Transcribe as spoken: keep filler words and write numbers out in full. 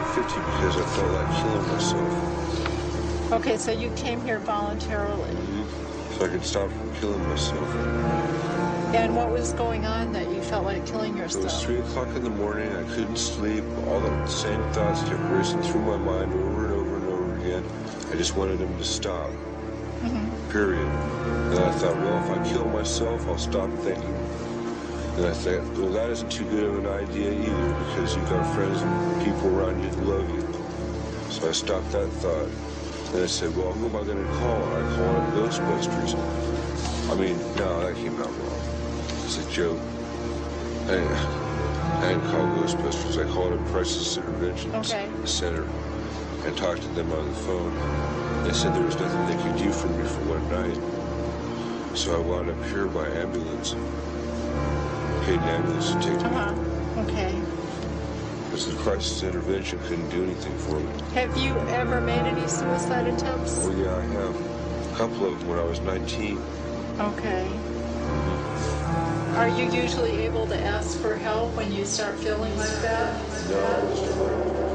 fifty because I felt like killing myself. Okay, so you came here voluntarily. Mm-hmm. So I could stop from killing myself. And what was going on that you felt like killing yourself? It was three o'clock in the morning. I couldn't sleep. All the same thoughts kept racing through my mind over and over and over again. I just wanted them to stop. Mm-hmm. Period. And I thought, well, if I kill myself, I'll stop thinking. And I thought, well, that isn't too good of an idea either, because you've got friends and people around you that love you. So I stopped that thought. And I said, well, who am I going to call? And I called up Ghostbusters. I mean, no, that came out wrong. It's a joke. I didn't, I didn't call Ghostbusters. I called up Crisis Intervention okay. Center and talked to them on the phone. They said there was nothing they could do for me for one night. So I wound up here by ambulance. Paid an ambulance to take me. Uh-huh. Okay. Because the Crisis Intervention couldn't do anything for me. Have you ever made any suicide attempts? Oh, yeah, I have. A couple of them when I was nineteen. Okay. Are you usually able to ask for help when you start feeling like that? No,